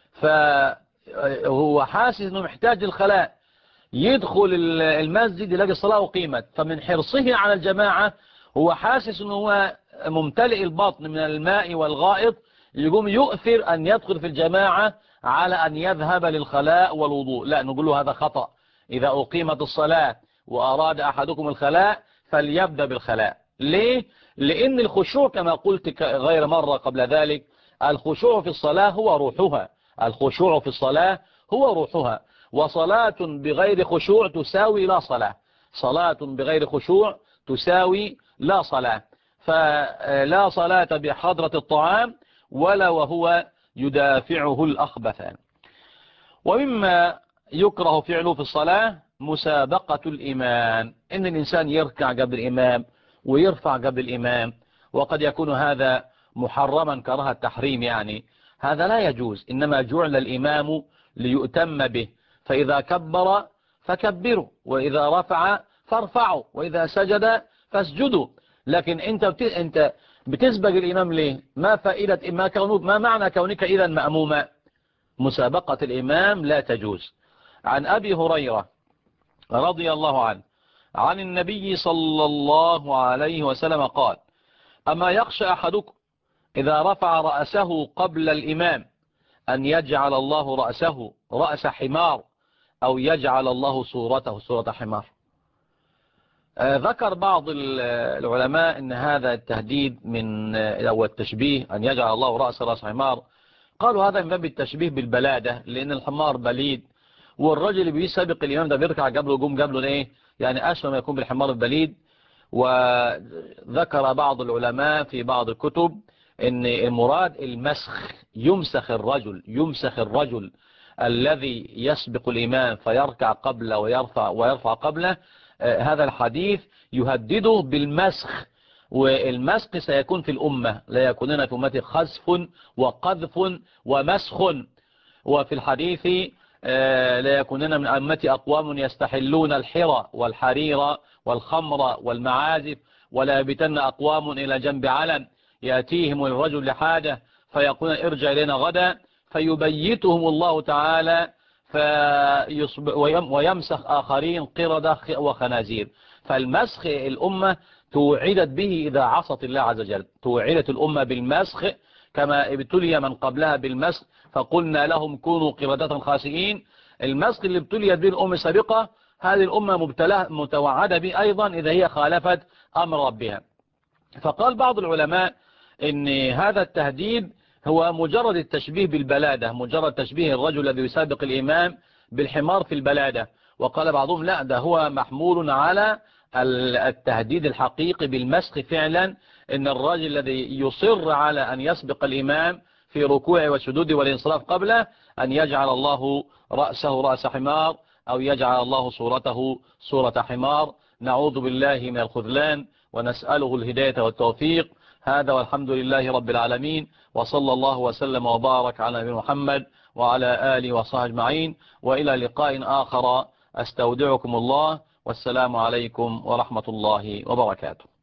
Speaker 1: فهو حاسس انه محتاج الخلاء، يدخل المسجد يلاقي الصلاة أقيمت، فمن حرصه على الجماعة هو حاسس انه هو ممتلئ البطن من الماء والغائط، يقوم يؤثر أن يدخل في الجماعة على أن يذهب للخلاء والوضوء. لا، نقول له هذا خطأ. إذا أقيمت الصلاة وأراد أحدكم الخلاء فليبدأ بالخلاء. ليه؟ لأن الخشوع كما قلت غير مرة قبل ذلك، الخشوع في الصلاة هو روحها، الخشوع في الصلاة هو روحها. وصلاة بغير خشوع تساوي لا صلاة، صلاة بغير خشوع تساوي لا صلاة. فلا صلاة بحضرة الطعام ولا وهو يدافعه الأخبثان. ومما يكره فعله في الصلاة مسابقة الإمام، إن الإنسان يركع قبل الإمام ويرفع قبل الإمام، وقد يكون هذا محرما كره التحريم، يعني هذا لا يجوز. إنما جعل الإمام ليؤتم به، فإذا كبر فكبروا، وإذا رفع فارفعوا، وإذا سجد فاسجدوا. لكن انت بتسبق الإمام ليه؟ ما فائدة ما معنى كونك إذا مأموما؟ مسابقة الإمام لا تجوز. عن أبي هريرة رضي الله عنه عن النبي صلى الله عليه وسلم قال: أما يخشى أحدكم إذا رفع رأسه قبل الإمام أن يجعل الله رأسه رأس حمار أو يجعل الله صورته صورة حمار. ذكر بعض العلماء أن هذا التهديد أو التشبيه أن يجعل الله رأس حمار، قالوا هذا من باب التشبيه بالبلادة، لأن الحمار بليد، والرجل اللي بيسابق الإمام ده بيركع قبله قوم قبله إيه، يعني أشبه ما يكون بالحمار البليد. وذكر بعض العلماء في بعض الكتب أن المراد المسخ، يمسخ الرجل الذي يسبق الإمام فيركع قبله ويرفع قبله. هذا الحديث يهدده بالمسخ، والمسخ سيكون في الأمة، لا يكونون في أمتي خسف وقذف ومسخ. وفي الحديث لا يكونون من أمتي أقوام يستحلون الحرى والحرير والخمر والمعازف، ولا يبتن أقوام إلى جنب علم يأتيهم الرجل لحاجة فيقول ارجع إلينا غدا، فيبيتهم الله تعالى ويمسخ آخرين قردة وخنازير. فالمسخ الأمة توعدت به إذا عصت الله عز وجل، توعدت الأمة بالمسخ كما ابتلي من قبلها بالمسخ فقلنا لهم كونوا قردة خاسئين. المسخ اللي ابتليت به الأمة السابقة هذه الأمة متوعدة به أيضا إذا هي خالفت أمر ربها. فقال بعض العلماء إن هذا التهديد هو مجرد التشبيه بالبلادة، مجرد تشبيه الرجل الذي يسابق الإمام بالحمار في البلادة. وقال بعضهم لا، ده هو محمول على التهديد الحقيقي بالمسخ فعلا، إن الرجل الذي يصر على أن يسبق الإمام في ركوع والسجود والانصراف قبله أن يجعل الله رأسه رأس حمار أو يجعل الله صورته صورة حمار. نعوذ بالله من الخذلان ونسأله الهداية والتوفيق. هذا والحمد لله رب العالمين، وصلى الله وسلم وبارك على نبينا محمد وعلى آله وصحبه أجمعين، وإلى لقاء آخر. أستودعكم الله، والسلام عليكم ورحمة الله وبركاته.